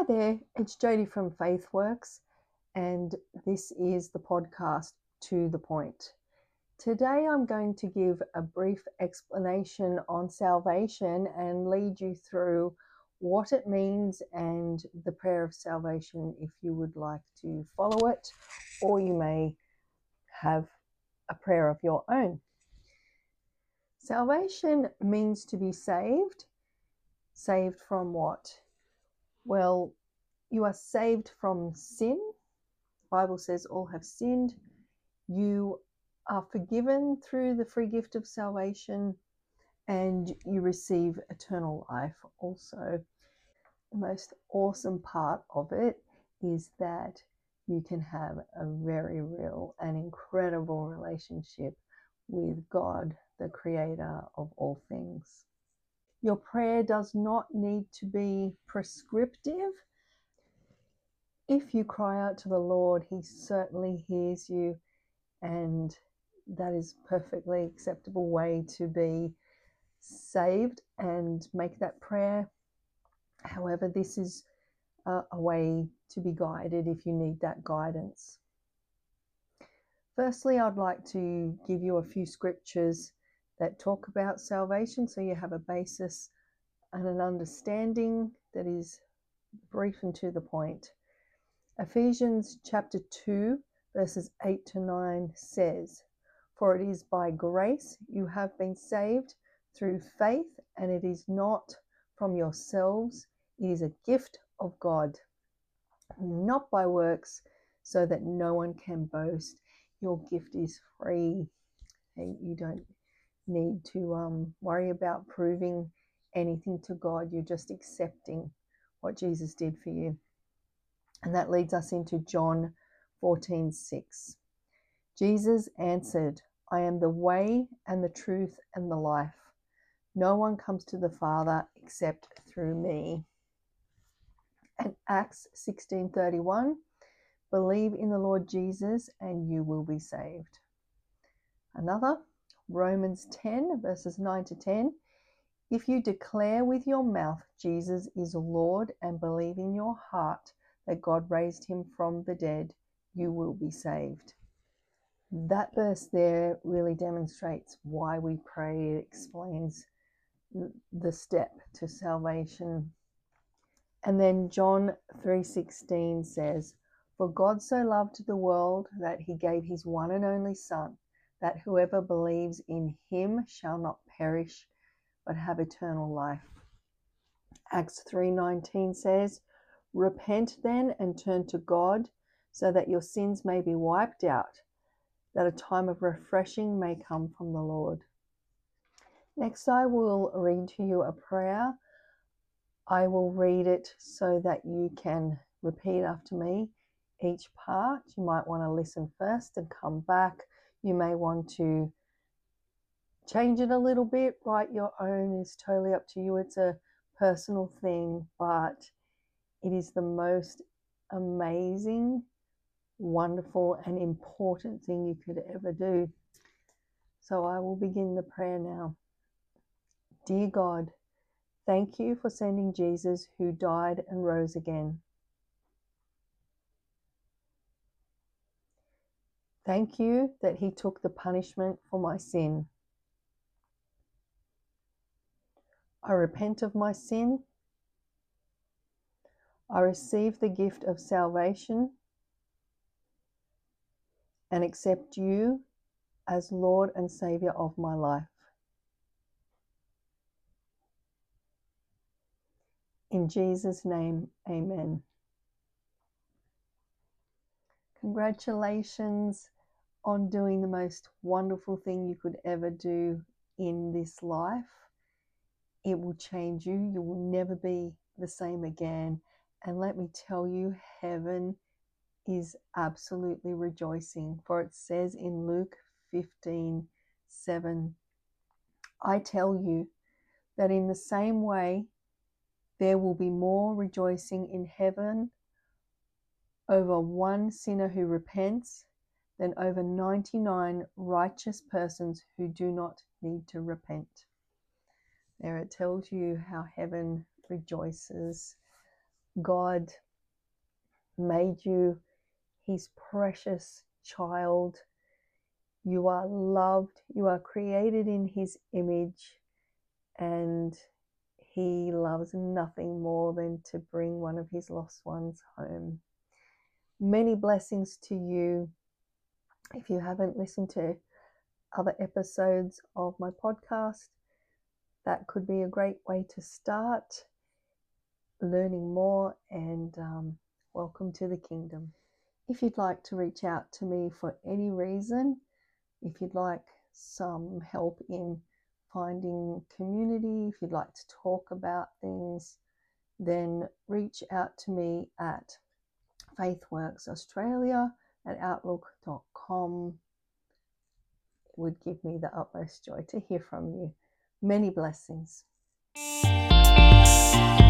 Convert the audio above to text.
there, it's Jodie from FaithWorks, and this is the podcast To The Point. Today I'm going to give a brief explanation on salvation and lead you through what it means and the prayer of salvation if you would like to follow it, or you may have a prayer of your own. Salvation means to be saved. Saved from what? Well, you are saved from sin. The Bible says all have sinned. You are forgiven through the free gift of salvation, and you receive eternal life also. The most awesome part of it is that you can have a very real and incredible relationship with God, the creator of all things. Your prayer does not need to be prescriptive. If you cry out to the Lord, He certainly hears you, and that is a perfectly acceptable way to be saved and make that prayer. However, this is a way to be guided if you need that guidance. Firstly, I'd like to give you a few scriptures that talk about salvation so you have a basis and an understanding that is brief and to the point. Ephesians chapter 2 verses 8 to 9 says, "For it is by grace you have been saved through faith, and it is not from yourselves, it is a gift of God, not by works, so that no one can boast." Your gift is free. You don't need to worry about proving anything to God. You're just accepting what Jesus did for you. And that leads us into John 14:6. Jesus answered, "I am the way and the truth and the life. No one comes to the Father except through me." And Acts 16:31, "Believe in the Lord Jesus and you will be saved." Another, Romans 10 verses 9 to 10, "If you declare with your mouth Jesus is Lord and believe in your heart that God raised him from the dead, you will be saved." That verse there really demonstrates why we pray. It explains the step to salvation. And then John 3:16 says, "For God so loved the world that he gave his one and only Son, that whoever believes in him shall not perish, but have eternal life." Acts 3:19 says, "Repent then and turn to God, so that your sins may be wiped out, that a time of refreshing may come from the Lord." Next, I will read to you a prayer. I will read it so that you can repeat after me each part. You might want to listen first and come back. You may want to change it a little bit, write your own. It's totally up to you. It's a personal thing, but it is the most amazing, wonderful, and important thing you could ever do. So I will begin the prayer now. Dear God, thank you for sending Jesus, who died and rose again. Thank you that he took the punishment for my sin. I repent of my sin. I receive the gift of salvation and accept you as Lord and Savior of my life. In Jesus' name, amen. Congratulations on doing the most wonderful thing you could ever do in this life. It will change you. You will never be the same again. And let me tell you, heaven is absolutely rejoicing, for it says in Luke 15:7, "I tell you that in the same way there will be more rejoicing in heaven over one sinner who repents than over 99 righteous persons who do not need to repent." There it tells you how heaven rejoices God made you His precious child. You are loved. You are created in His image, and He loves nothing more than to bring one of His lost ones home. Many blessings to you. If you haven't listened to other episodes of my podcast, that could be a great way to start learning more, and welcome to the kingdom. If you'd like to reach out to me for any reason, if you'd like some help in finding community, if you'd like to talk about things, then reach out to me at faithworksaustralia@outlook.com. It would give me the utmost joy to hear from you. Many blessings.